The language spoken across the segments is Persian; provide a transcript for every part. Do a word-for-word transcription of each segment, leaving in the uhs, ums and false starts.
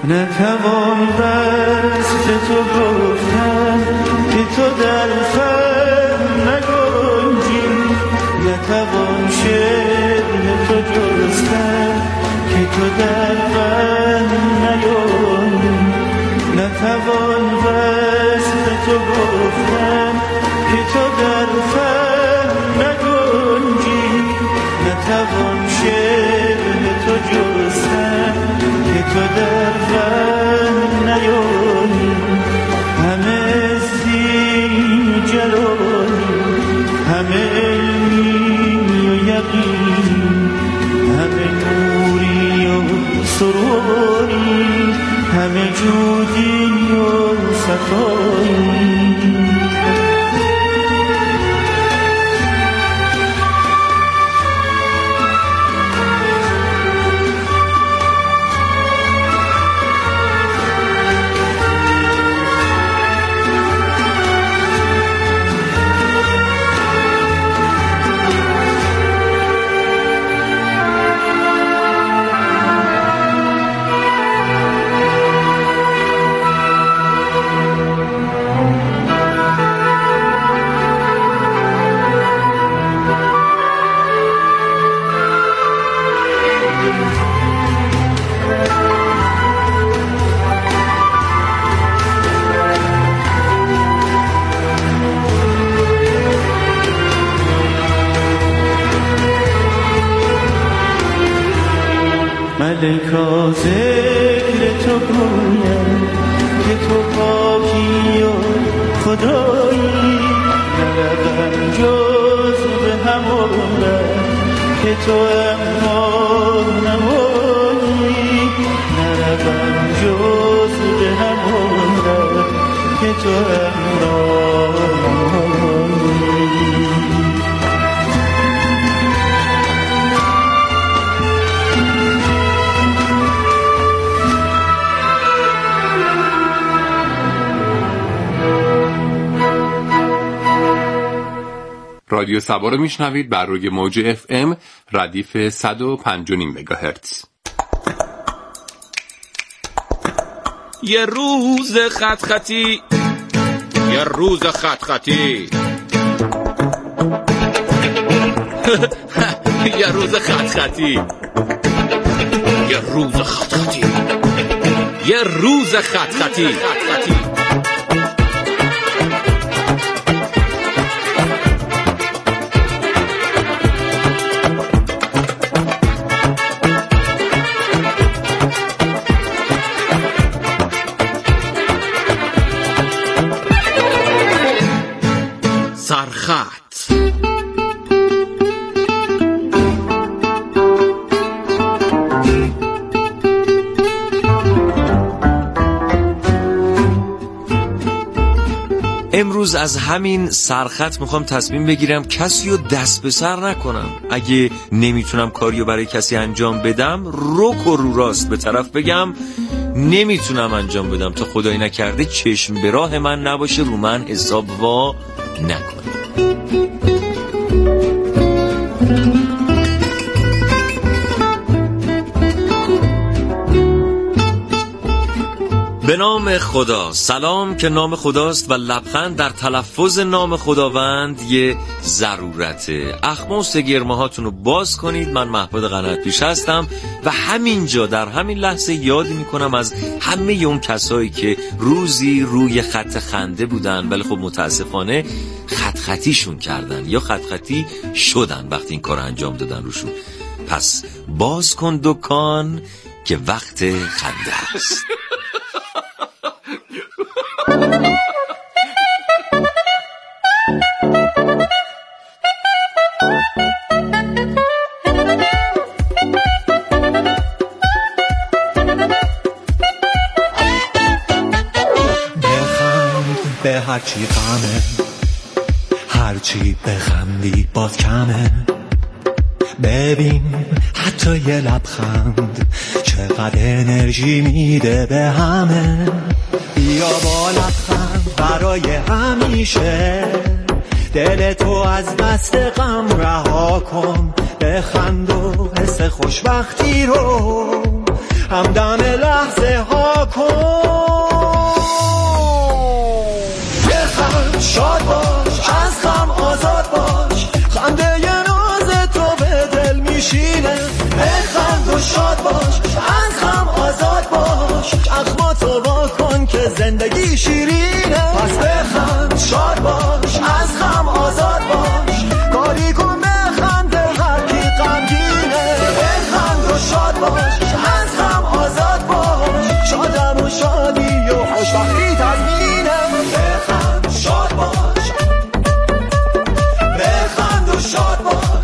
نتوان وصف تو گفتن که تو در فهم نگنجی، نتوان شعر تو جستن که تو در فهم نیایی، نتوان وصف تو گفتن که تو در فهم نگنجی، نتوان شعر تو جستن که تو در فهم نیایی، همه زین جلایی، همه علمی و یقین، همه نوری و سروری، همه جودی و صفایی. ملکا ذکر تو گویم که تو پاکی و خدایی، نروم جز به همون که تو امام نمایی، نروم جز به همون که تو امام نمایی. رادیو سبا رو میشنوید بر روی موج اف ام ردیف صد و پنج و نیم مگاهرتز. یه روز خط خطی، یه روز خط خطی یه روز خط خطی یه روز خط خطی یه روز خط خطی سرخط. امروز از همین سرخط میخوام تصمیم بگیرم کسی رو دست به سر نکنم. اگه نمیتونم کاریو برای کسی انجام بدم، رک و رو راست به طرف بگم نمیتونم انجام بدم تا خدایی نکرده چشم به راه من نباشه، رو من حساب وا نکنه. به نام خدا. سلام که نام خداست و لبخند در تلفظ نام خداوند یه ضرورته. اخماس گرمه هاتون رو باز کنید. من محمود قنات پیش هستم و همینجا در همین لحظه یاد میکنم از همه اون کسایی که روزی روی خط خنده بودن ولی خب متاسفانه خط خطیشون کردن یا خط خطی شدن وقتی این کار انجام دادن روشون. پس باز کن دکان که وقت خنده است. بخند به هرچی غمه، هرچی بخندی باز کمه. ببین حتی یه لبخند چقدر انرژی میده به همه. بیا با لبخند برای همیشه، دل تو از دست غم رها کن. بخند و حس خوشبختی رو همدم لحظه ها کن. بخند شاد باش، از غم آزاد باش، خنده ی ناز تو به دل میشینه. بخند و شاد باش، از غم آزاد باش، چشماتو وا کن که زندگی شیرینه. پس بخند شاد باش، از غم آزاد باش، کاری کن بخند هر کی غمگینه. بخند و شاد باش، از غم آزاد باش، شادم و شادی و خوشبختی تضمینه. بخند شاد باش، بخند و شاد باش،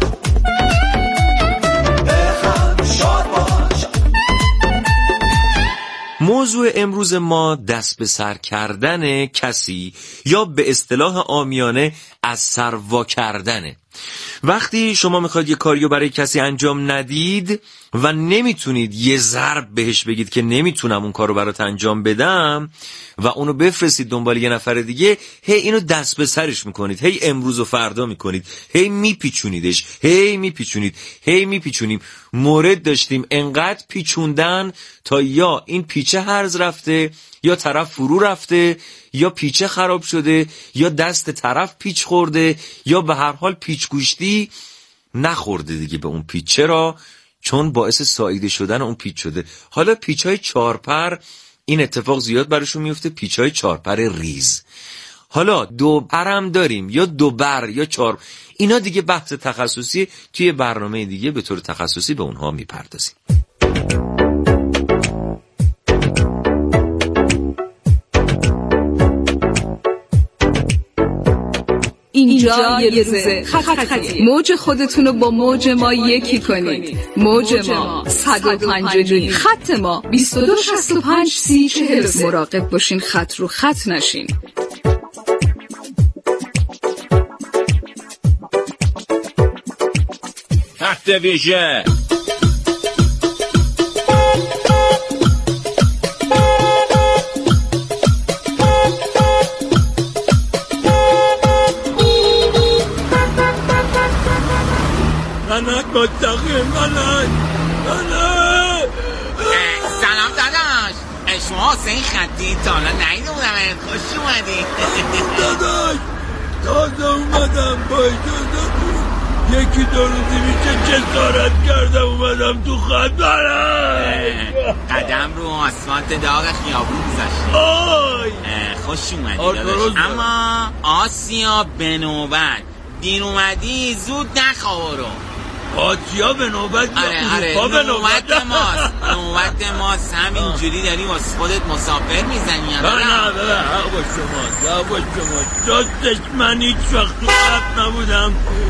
بخند شاد باش. موضوع امروز ما دست به سر کردن کسی یا به اصطلاح عامیانه از سر وا کردنه. وقتی شما میخواید یه کاریو برای کسی انجام ندید و نمیتونید یه ضرب بهش بگید که نمیتونم اون کارو برات انجام بدم و اونو بفرستید دنبال یه نفر دیگه، هی اینو دست به سرش میکنید، هی امروز و فردا میکنید، هی میپیچونیدش، هی میپیچونید، هی میپیچونیم. مورد داشتیم انقدر پیچوندن تا یا این پیچه هرز رفته، یا طرف فرو رفته، یا پیچه خراب شده، یا دست طرف پیچ خورده، یا به هر حال پیچ گوشتی نخورده دیگه به اون پیچ. چرا؟ چون باعث ساییده شدن اون پیچ شده. حالا پیچهای چارپر این اتفاق زیاد براشون میفته، پیچهای چارپر ریز. حالا دو پرم داریم یا دو بر یا چار، اینا دیگه بحث تخصصی، توی برنامه دیگه به طور تخصصی به اونها میپردازیم. اینجا یه روزه خط خطی. موج خودتون رو با موج ما یکی کنید. موج ما صد و پنج و نیم، خط ما بیست و دو شصت و پنج سی چهل و سه. مراقب باشین خط رو خط نشین. خط ویژه منک مستقیم منک منک. سلام داداش، شما حسین خطی تا حالا نهیده بودم، خوش اومدی. داداش تازه اومدم با اجازه بود، یکی دو روزی میشه جسارت کردم اومدم تو خط. قدم رو آسفالت داغ خیابون گذاشتی. آی خوش اومدی داداش، اما آسیا به نوبت دیر اومدی، زود نخوارو. آسیا به نوبت یا آره آره اروپا به نوبت ماست، نوبت ماست. همین جوری داری واسه خودت مسافر میزنی. نه نه بله حق با شما، حق با شما. راستش من هیچ وقت تو خط نبودم،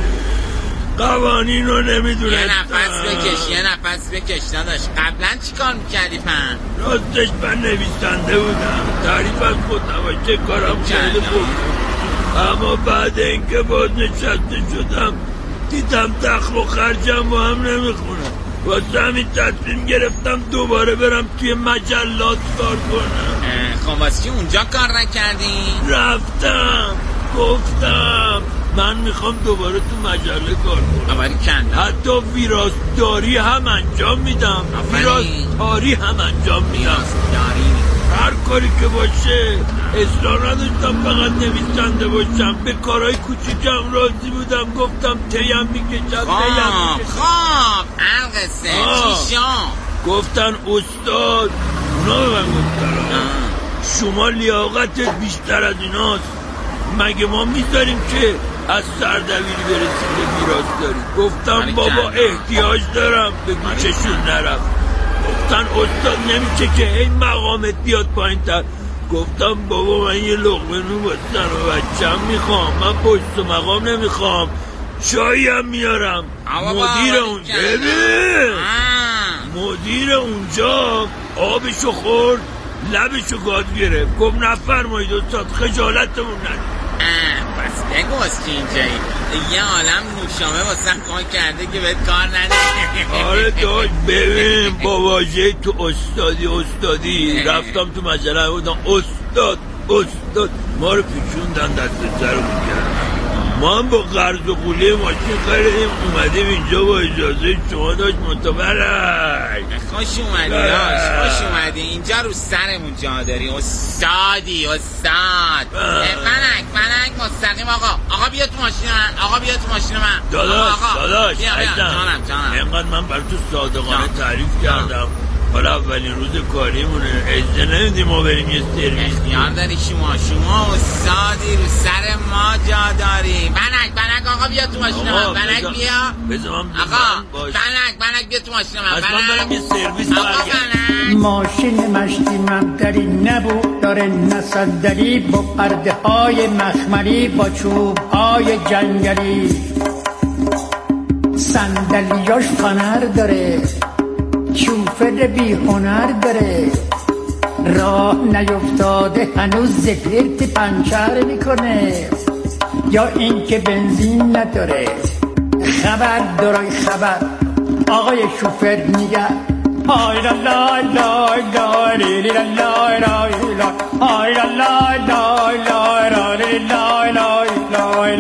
قوانین رو نمیدونستم. یه نفس بکش یه نفس بکش داداش. قبلا چی کار میکردی پن؟ راستش من نویسنده بودم، تعریف از خودنمایی کارم خیلی خوب، اما بعد اینکه باز نشسته شدم دیدم دخل و خرجم با هم نمیخونم، واسه همین تصمیم گرفتم دوباره برم توی مجلات کار کنم. خب واسه چی اونجا کار نکردی؟ رفتم گفتم من میخوام دوباره تو مجله کار کنم. آوری کنده. حتی ویراستاری هم انجام میدم، ویراستاری هم انجام میدم. ویراستاری هر کاری که باشه. اصرار نداشتم فقط نویسنده باشم، به کارهای کوچیکم راضی بودم. گفتم تیم میکشم تیم میکشم. خب القصه چی شام؟ گفتن استاد، اونا به من گفتن شما لیاقتت بیشتر از ایناست، مگه ما میذاریم که از سردبیری برسیم به ویراستاری؟ گفتم بابا احتیاج دارم، به گوششون نرفت. گفتن استاد نمیشه که هی مقامت بیاد پایین تر. گفتم بابا من یه لقمه نون با زن و بچم میخوام، من پشت و مقام نمیخوام، چایی هم میارم. مدیر اونجا ببین مدیر اونجا آبشو خورد، لبشو گاز گرفت، گفت نفرمایید استاد خجالتمون ندید. بس بگو از که اینجایی یه عالم نوشامه واسه کار کرده که بهت کار نده. آره داشت ببین با واژه تو استادی استادی رفتم تو مجله بودم استاد استاد، ما رو پیچوندن دست سر رو میگردن. ما هم با قرض و قوله ماشین خریدیم اومدیم اینجا با اجازه شما داشت متبرک. خوش اومدی داشت، خوش اومدی اینجا رو سرمون جا داری. استادی استاد. فنک فنک مستقیم آقا. آقا بیا تو ماشین من، آقا بیا تو ماشین من. داداش داداش بیا بیا جانم جانم. اینقدر من بر تو صادقانه تعریف کردم، حالا اولین روز کاریمونه، اجازه نمیدیم ما بریم یه سرویس. اختیار داری شما، شما استادی رو سر ما جا داری. بنک بنک آقا بیا تو ماشین من. بنک بیا بذار من آقا بنک بنک بیا تو ماشین من. بنک برم یه سرویس برگرد. ماشین مشتی مقدری نبود داره نصدری، با پرده های مخمری با چوب های جنگلی، صندلیاش فنر داره، شوفر بی هنر داره، راه نیفتاده هنوز زپرت پنچر میکنه، یا اینکه بنزین نداره. خبر دارای خبر آقای شوفر میگه آی لا لا لا لا لی لا لا لا لا آی لا لا لا لا لا لی لا لا لا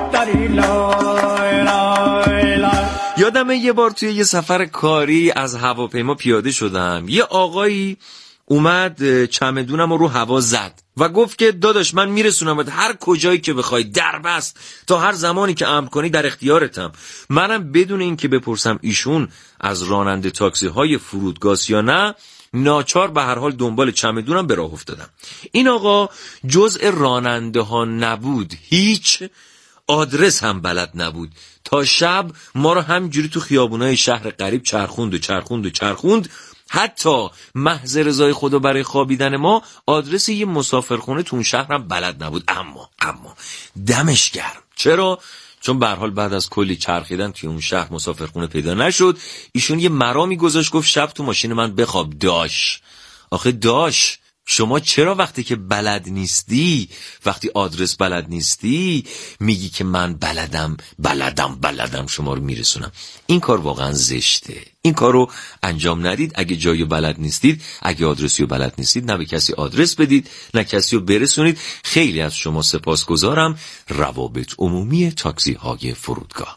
لا لا. یادمه یه بار توی یه سفر کاری از هواپیما پیاده شدم، یه آقایی اومد چمدونم رو هوا زد و گفت که داداش من میرسونمت هر کجایی که بخوای، دربست تا هر زمانی که امر کنی در اختیارتم. منم بدون این که بپرسم ایشون از راننده تاکسی های فرودگاست یا نه، ناچار به هر حال دنبال چمدونم به راه افتادم. این آقا جزء راننده ها نبود، هیچ آدرس هم بلد نبود. تا شب ما رو همینجوری تو خیابونای شهر قریب چرخوند و چرخوند و چرخوند، حتی محض رضای خدا برای خوابیدن ما آدرس یه مسافرخونه تو اون شهرم بلد نبود. اما اما دمش گرم. چرا؟ چون به هر حال بعد از کلی چرخیدن توی اون شهر مسافرخونه پیدا نشد. ایشون یه مرامی گذاشت گفت شب تو ماشین من بخواب. داش آخه داش شما چرا وقتی که بلد نیستی، وقتی آدرس بلد نیستی، میگی که من بلدم بلدم بلدم شما رو میرسونم؟ این کار واقعا زشته. این کار رو انجام ندید. اگه جایی بلد نیستید، اگه آدرسی رو بلد نیستید، نه به کسی آدرس بدید نه کسی رو برسونید. خیلی از شما سپاسگزارم. روابط عمومی تاکسی های فرودگاه.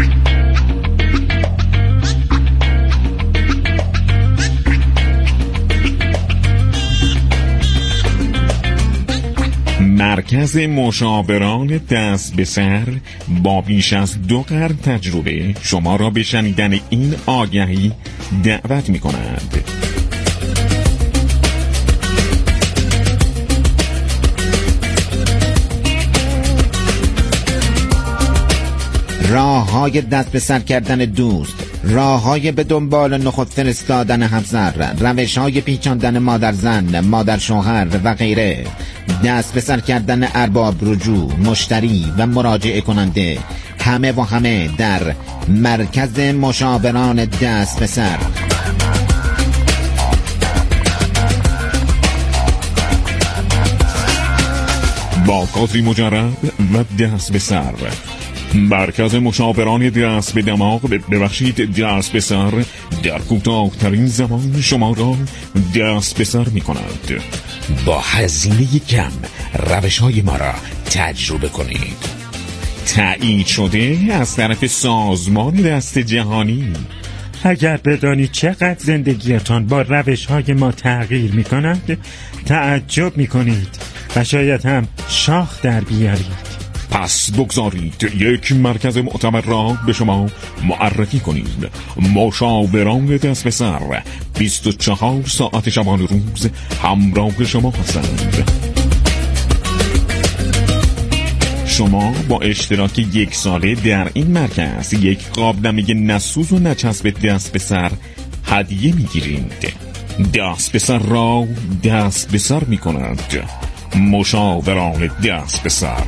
مرکز مشاوران دست به سر با بیش از دو قرن تجربه شما را به شنیدن این آگهی دعوت می کند. راه های دست به سر کردن دوست، راه های به دنبال نخود فرستادن همسر، روش های پیچاندن مادر زن، مادر شوهر و غیره، دست به سر کردن ارباب رجوع، مشتری و مراجعه کننده، همه و همه در مرکز مشاوران دست به سر. با کادری مجرد و دست به سر، مرکز مشاوران دست به دماغ ببخشید دست به سر در کوتاه‌ترین زمان شما را دست به سر می کند. با هزینه کم روش های ما را تجربه کنید. تایید شده از طرف سازمان دست جهانی. اگر بدانید چقدر زندگیتان با روش های ما تغییر می کند، تعجب می کنید و شاید هم شاخ در بیارید. پس بگذارید یک مرکز معتبر را به شما معرفی کنید. مشاوران دست به سر بیست و چهار ساعت شبانه روز همراه شما هستند. شما با اشتراک یک ساله در این مرکز یک قابلمه نسوز و نچسب دست به سر هدیه میگیرید. دست به سر را دست به سر می کند مشاوران دست به سر.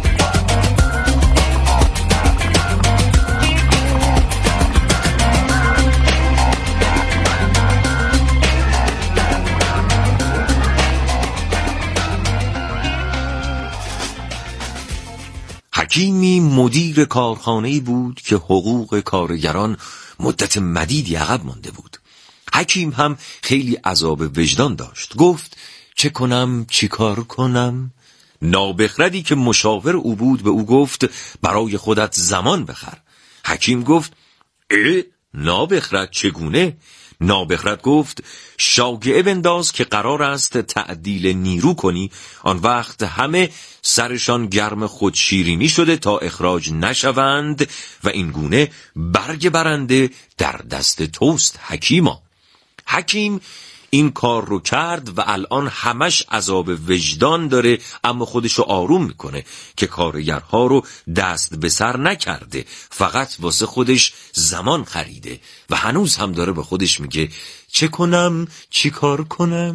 حکیمی مدیر کارخانه‌ای بود که حقوق کارگران مدت مدیدی عقب مانده بود. حکیم هم خیلی عذاب وجدان داشت. گفت چه کنم چی کار کنم؟ نابخردی که مشاور او بود به او گفت برای خودت زمان بخر. حکیم گفت اه نابخرد چگونه؟ نابخرد گفت شاگعه بنداز که قرار است تعدیل نیرو کنی، آن وقت همه سرشان گرم خود شیرینی شده تا اخراج نشوند و این گونه برگ برنده در دست توست حکیما. حکیم این کار رو کرد و الان همش عذاب وجدان داره، اما خودشو آروم میکنه که کارگرها رو دست به سر نکرده، فقط واسه خودش زمان خریده و هنوز هم داره به خودش میگه چه کنم چی کار کنم.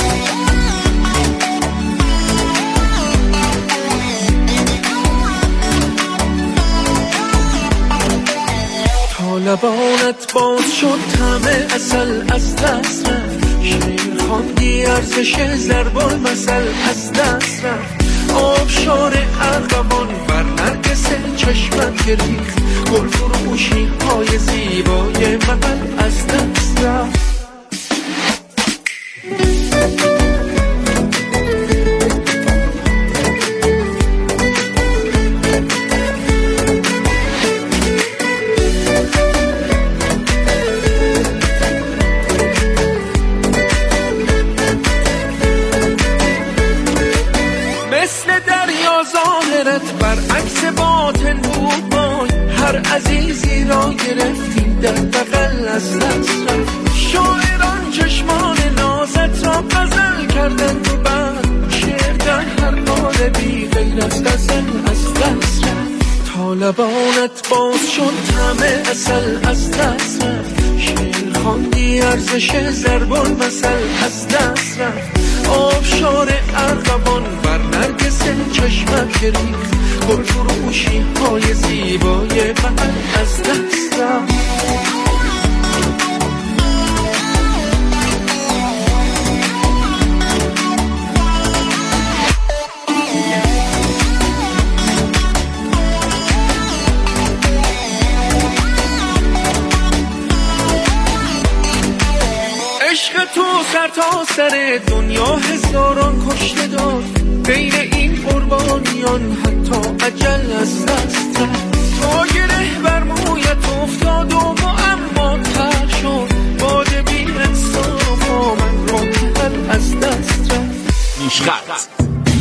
لبانت باز شد طعم عسل از دست رفت، شعر خواندی ارزش ضرب المثل از دست رفت، آبشار ارغوان بر نرگس چشمت گریخت، گل فروشی های زیبای محل از دست رفت. برعکس باطن بود بای هر عزیزی را گرفتی در بغل از دست رفت، شاعران چشمان نازت را غزل کردند و بعد شعر در هر قالبی غیر از غزل از دست رفت. تا لبانت باز شد طعم عسل از دست رفت، شعر خواندی ارزش ضرب المثل از دست رفت، آبشار ارغوان بر نرگس چشمت گریخت، گل فروشی های زیبای محل از دست رفت. عشق تو سر تا سر دنیا هزاران کشته داد، بین این قربانیان حتی اجل از دست رفت، تا گره بر مویت افتاد و معما تر شد، باد بی انصاف من را کهل از دست رفت. نیشخط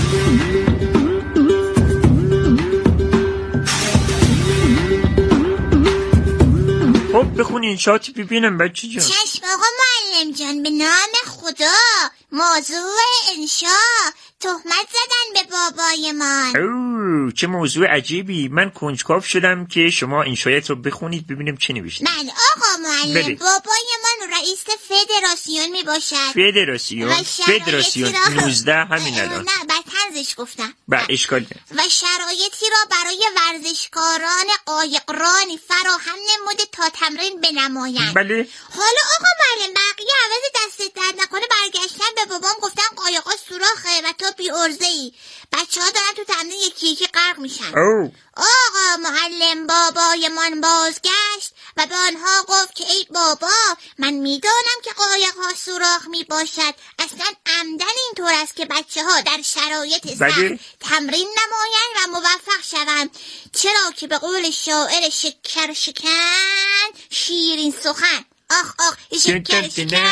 خب بخون انشاءاتی ببینم بچه جان. چشم آقا معلم جان، به نام خدا. موضوع انشا تهمت زدن به بابای من. اوه چه موضوع عجیبی. من کنجکاو شدم که شما انشایت رو بخونید ببینیم چی نوشته. من آقا معلم بله. بابای من رئیس فدراسیون می باشد. فدراسیون فدراسیون نوزده همین الان. نه بعد طنزش گفتم. بعد اشکال نه. و شرایطی را برای ورزشکاران قایقرانی فراهم نموده تا تمرین بنمایند. بله. حالا آقا معلم بقیه عوض دست درد نکنه برگشتن به بابام گفتن قایقا سوراخه و تو بی ارزه‌ای. بچه‌ها دارن تو تمرین یکی یکی غرق میشن. او. آقا معلم بابای من بازگشت و به آنها گفت که ای بابا من میدانم که قایق‌ها سوراخ میباشد، اصلا عمدن اینطور است که بچه‌ها در شرایط سخت تمرین نمایند و موفق شوند، چرا که به قول شاعر شکر شکن شیرین سخن. آخ آخ شکر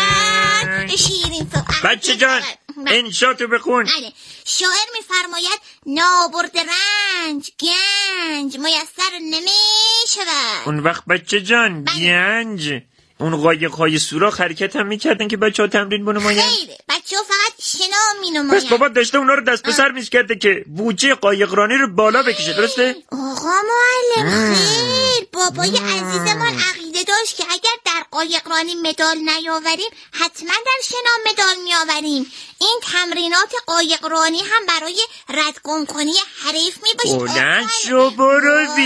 شکن شیرین سخن. بچه جان انشاتو بخون. شاعر میفرماید نابرد رنج گنج میسر نمیشود. اون وقت بچه جان گنج اون قایق‌های سوراخ حرکت هم میکردن که بچه‌ها تمرین بنمایند؟ خیلی بچه‌ها فقط شنا مینمایند. پس بابا داشته اونا رو دست به سر می‌کرده که بوجه قایقرانی رو بالا بکشه، درسته؟ آقا معلم خیلی بابای عزیزمان عقیده داشت که اگر در قایقرانی مدال نیاوریم حتما در شنا مدال میآوریم. این تمرینات قایقرانی هم برای ردگم کنی حریف میباشه. بلند شو برو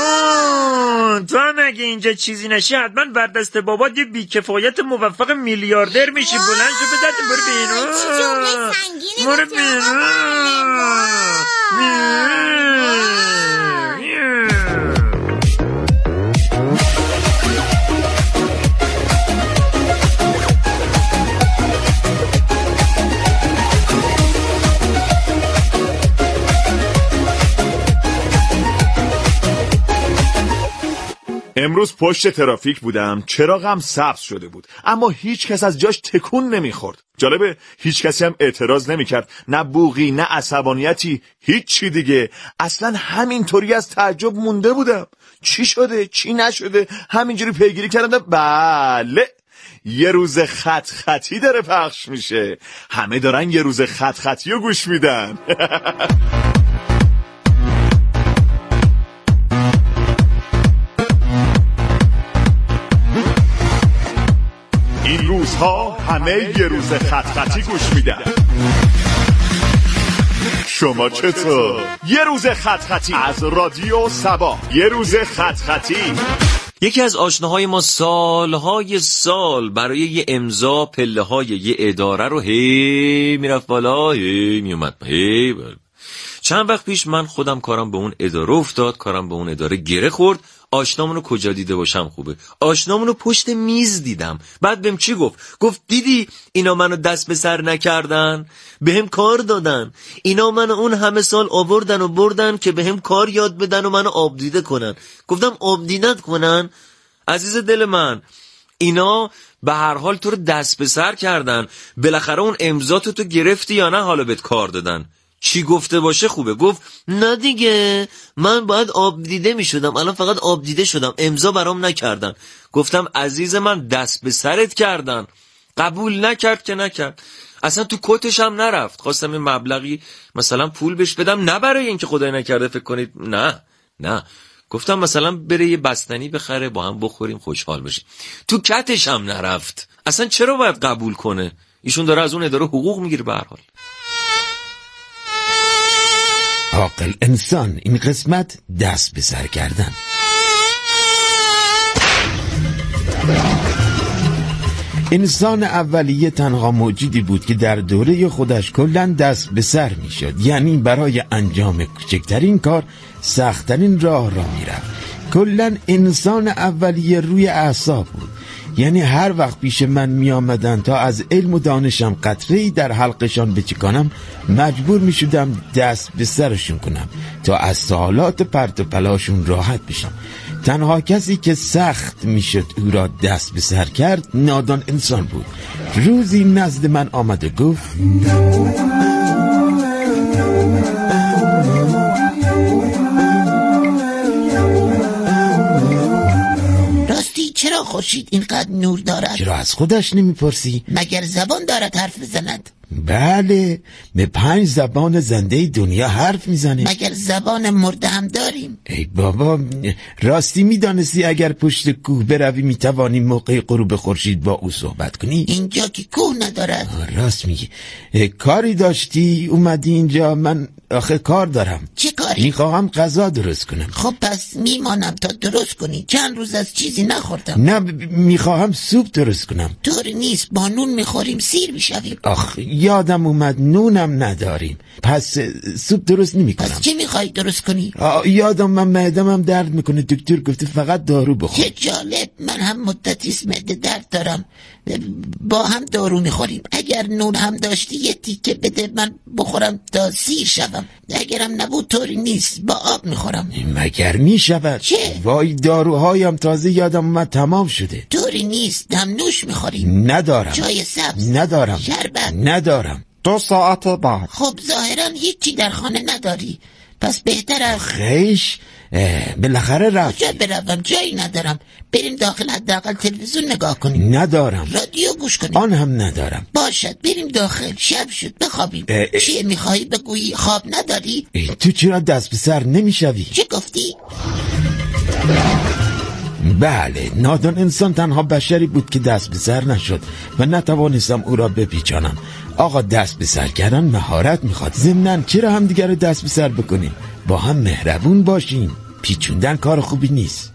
بیرون. تو هم اگه اینجا چیزی نشی حتما بر دست بابات یه بیکفایت موفق میلیاردر میشی. بلند شو بزن برو بیرون. چه جمله سنگینی برو بیرون. امروز پشت ترافیک بودم، چراغم سبز شده بود اما هیچ کس از جاش تکون نمیخورد. جالبه هیچ کسی هم اعتراض نمیکرد، نه بوقی نه عصبانیتی، هیچ چی دیگه. اصلا همینطوری از تعجب مونده بودم، چی شده چی نشده، همینجوری پیگیری کردم. بله یه روز خط خطی داره پخش میشه، همه دارن یه روز خط خطی رو گوش میدن. این روزها همه یه روز خط خطی گوش میدن. شما چطور؟ یه روز خط خطی از رادیو سبا. یه روز خط خطی. یکی از آشناهای ما سالهای سال برای یه امضا پله های یه اداره رو هی میرفت بالا هی میومد هی بالا. چند وقت پیش من خودم کارم به اون اداره افتاد، کارم به اون اداره گره خورد. آشنامونو کجا دیده باشم خوبه؟ آشنامونو پشت میز دیدم. بعد بهم چی گفت؟ گفت دیدی اینا منو دست به سر نکردن، بهم کار دادن. اینا منو اون همه سال آوردن و بردن که بهم کار یاد بدن و منو آبدیده کنن. گفتم آبدیدت کنن؟ عزیز دل من، اینا به هر حال تو رو دست به سر کردن، بالاخره اون امضاتو تو گرفتی یا نه حالا بهت کار دادن. چی گفته باشه خوبه. گفت نه دیگه من باید آب دیده می شدم، الان فقط آب دیده شدم، امضا برام نکردن. گفتم عزیز من دست به سرت کردن، قبول نکرد که نکرد، اصلا تو کتش هم نرفت. خواستم این مبلغی مثلا پول بهش بدم، نه برای اینکه خدای نکرده فکر کنید نه نه، گفتم مثلا بره یه بستنی بخره با هم بخوریم خوشحال بشیم، تو کتش هم نرفت. اصلا چرا باید قبول کنه؟ ایشون داره از اون اداره حقوق میگیره. به هر حال عاقل انسان، این قسمت دست به سر کردن. انسان اولیه تنها موجودی بود که در دوره خودش کلن دست به سر می شد، یعنی برای انجام کوچکترین کار سختترین راه را می رفت. کلن انسان اولیه روی اعصاب بود، یعنی هر وقت پیش من می آمدن تا از علم و دانشم قطره‌ای در حلقشان بچکانم، مجبور می شدم دست به سرشون کنم تا از سوالات پرت و پلاشون راحت بشم. تنها کسی که سخت می شد او را دست به سر کرد نادان انسان بود. روزی نزد من آمد و گفت چرا خورشید اینقدر نور دارد؟ چرا از خودش نمیپرسی؟ مگر زبان دارد حرف بزند؟ بله، به پنج زبان زنده دنیا حرف میزنه. مگر زبان مرده هم داریم؟ ای بابا، راستی میدانستی اگر پشت کوه بروی میتوانی موقع غروب خورشید با او صحبت کنی؟ اینجا که کوه ندارد. راست میگی. کاری داشتی اومدی اینجا؟ من آخه کار دارم. چه کاری؟ میخواهم غذا درست کنم. خب پس میمانم تا درست کنی، چند روز از چیزی نخوردم. نه، میخواهم سوپ درست کنم. طوری نیست، با نون میخوریم سیر میشویم. آخ یادم اومد نونم نداریم، پس سوپ درست نمی کنم. پس چی میخوای درست کنی؟ یادم من معده‌ام درد میکنه، دکتر گفته فقط دارو بخور. چه جالب، من هم مدتیست معده درد دارم، با هم دارو میخوریم. اگر نون هم داشتی یه تیکه بده من بخورم تا سیر شوم، اگرم نبود طوری نیست با آب میخورم. مگر میشود؟ چه؟ وای داروهایم تازه یادم اومد تمام شده. طوری نیست، دم نوش میخوریم. ندارم. چای سبز؟ ندارم. شربت؟ ندارم. دو ساعت بعد. خب ظاهرا هیچی در خانه نداری، پس بهتر است خیش بالاخره رفت. کجا بروم؟ جایی ندارم. بریم داخل حداقل تلویزیون نگاه کنیم. ندارم. رادیو گوش کنیم. آن هم ندارم. باشد بریم داخل، شب شد بخوابیم. چیه میخوایی بگویی؟ خواب نداری؟ تو چرا دست به سر نمیشوی؟ چه گفتی؟ بله، نادان انسان تنها بشری بود که دست به سر نشد و نتوانستم او را بپیچانم. آقا دست به سر کردن مهارت میخواد. ضمناً چرا هم دیگر رو دست به سر بکنیم؟ با هم مهربون باشیم. پیچوندن کار خوبی نیست.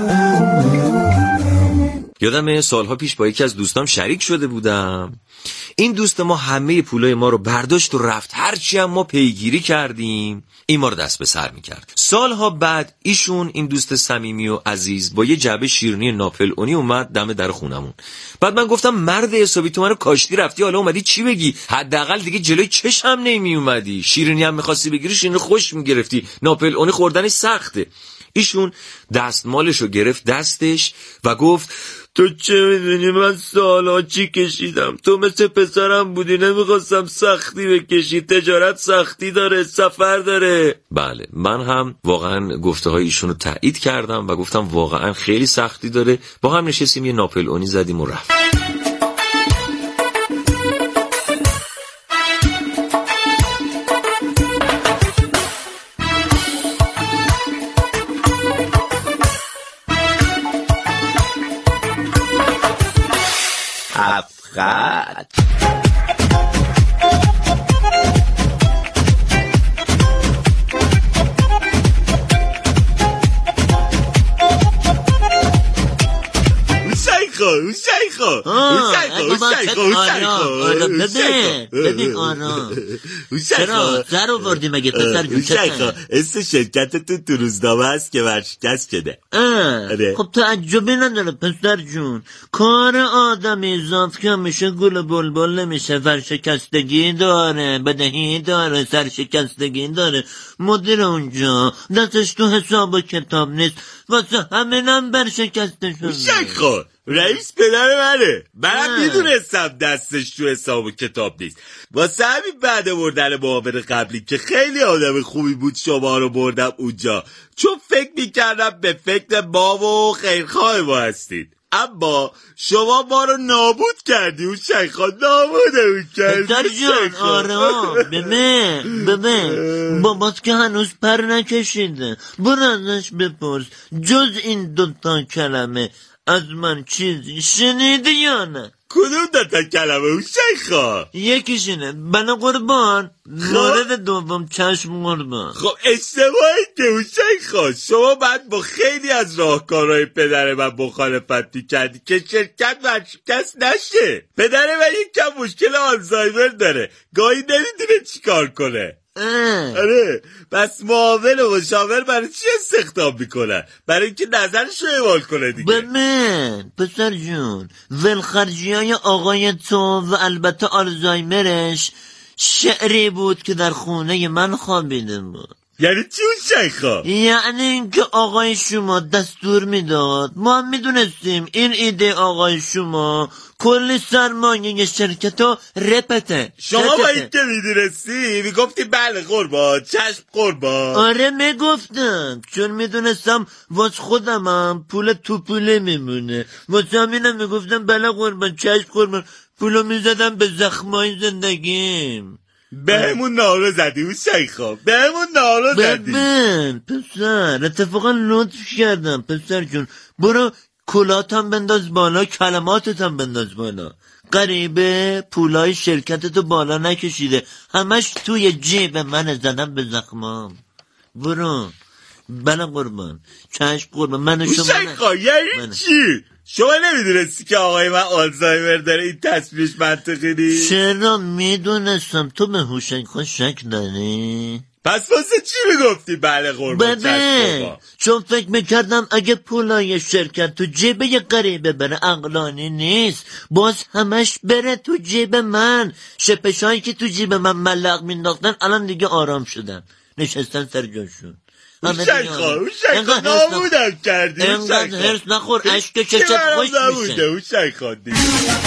یادم سالها پیش با یکی از دوستام شریک شده بودم. این دوست ما همه پولای ما رو برداشت و رفت. هرچی هم ما پیگیری کردیم این ما رو دست به سر میکرد. سالها بعد ایشون، این دوست صمیمی و عزیز، با یه جعبه شیرینی ناپل اونی اومد دم در خونمون. بعد من گفتم مرد حسابی تو منو کاشتی رفتی، حالا اومدی چی بگی؟ حداقل دیگه جلوی چشم نمی اومدی. شیرینی هم می‌خواستی بگیری، شیرینی خوش می‌گرفتی. ناپل اونی خوردنش سخته. ایشون دستمالشو گرفت دستش و گفت تو چه میدونی من سالها چی کشیدم، تو مثل پسرم بودی، نمیخواستم سختی بکشی، تجارت سختی داره، سفر داره. بله، من هم واقعا گفته های ایشون رو تایید کردم و گفتم واقعا خیلی سختی داره. با هم نشستیم یه ناپل اونی زدیم و رفت. افخط شیخا شیخا شیخا شیخا ببین ببین آنا چرا سر آوردی مگه پسر جون؟ شیخا اسم شرکتتون تو روزنامه هست که ورشکست شده. خب تعجبی نداره پسر جون، کار آدمی اضاف که میشه گل بلبل نمیشه. ورشکستگی داره، بدهی داره، سرشکستگی داره. مدیر اونجا دستش تو حساب و کتاب نیست، واسه همینم برشکسته شده. شیخا رئیس پدر منه، منم میدونستم دستش تو حساب و کتاب نیست. واسه همین بعد بردن معاون قبلی که خیلی آدم خوبی بود شما رو بردم اونجا، چون فکر میکردم به فکر ما و خیرخواه ما هستید. اما شما ما رو نابود کردی. اون شیخا نابودمون کردی. پدر جان آره ببین ببین بابات که هنوز پر نکشیده، برو ازش بپرس جز این دوتا کلمه از من چیزی شنیده یا نه؟ کدوم دوتا کلمه اون شیخا؟ یکیشونه بنا قربان، مورد دوم چشم قربان. خب اشتباهی که اون شیخا، شما بعد با خیلی از راهکارهای پدر من مخالفت میکردی که شرکت ورشکست نشه. پدر من یک کم مشکل آلزایمر داره، گاهی نمیدونه چی کار کنه. آره بس معاون و مشاور برای چی استخدام میکنن؟ برای اینکه نظرش رو اعمال کنه دیگه. ببین پسر جون، ولخرجی های آقای تو و البته آلزایمرش شعری بود که در خونه من خوابیده بود. یعنی چی اون شیخا؟ یعنی اینکه آقای شما دستور میداد، ما هم میدونستیم این ایده آقای شما کلی سرمایه شرکت رو رپته. شما با این که میدونستی میگفتی بله قربان، چشم قربان. آره میگفتم، چون میدونستم واس خودمم پول تو پوله میمونه، واسه همینم میگفتم بله قربان، چشم قربان. پولو میزدم به زخمای زندگیم. به همون نارو زدی اون شیخا، به همون نارو زدی. ببین پسر، اتفاقا لطف کردم پسر جون، برو کلاتم بنداز بالا، کلماتتم بنداز بالا. غریبه پولای شرکتتو بالا نکشیده، همش توی جیب من زدم به زخمام. برو بله قربان، چشم قربان. من و شما شیخا یعنی چی؟ شما نمیدونستی که آقای من آلزایمر داره؟ این تصویرش منطقی نیست. چرا میدونستم؟ تو به هوشنگ شک داری؟ پس واسه چی میگفتی بله قربان ببین، چون فکر میکردم اگه پولای شرکت تو جیب یه غریبه بره عقلانی نیست، باز همش بره تو جیب من. شپشایی که تو جیب من ملق مینداختن الان دیگه آرام شدن، نشستن سر جاشون. اون شیخا اون شیخا نابودم کردی. اینقدر هرس نخور، عشق چشت خوش میشه. اون شیخا دیگه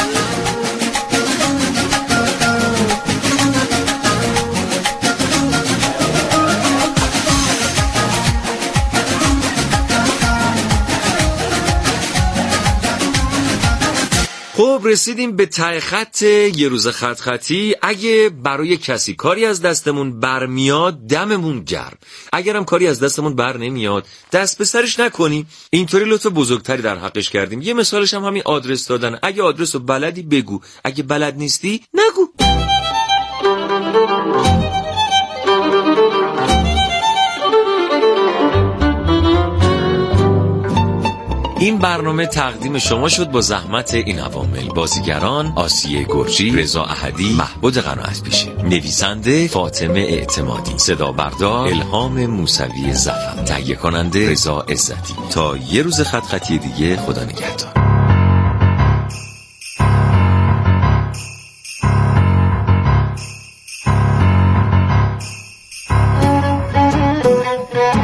خب رسیدیم به ته خط یه روز خط خطی. اگه برای کسی کاری از دستمون برمیاد دممون گرم، اگرم کاری از دستمون بر نمیاد دست به سرش نکنیم. اینطوری لطف بزرگتری در حقش کردیم. یه مثالش هم همین آدرس دادن. اگه آدرس رو بلدی بگو، اگه بلد نیستی نگو. این این برنامه تقدیم شما شد با زحمت این عوامل: بازیگران آسیه گرجی، رضا احدی، محبود قناعت پیشه، نویسنده فاطمه اعتمادی، صدا بردار الهام موسوی ظفر، تهیه کننده رضا عزتی. تا یه روز خط خطی دیگه، خدا نگهدار.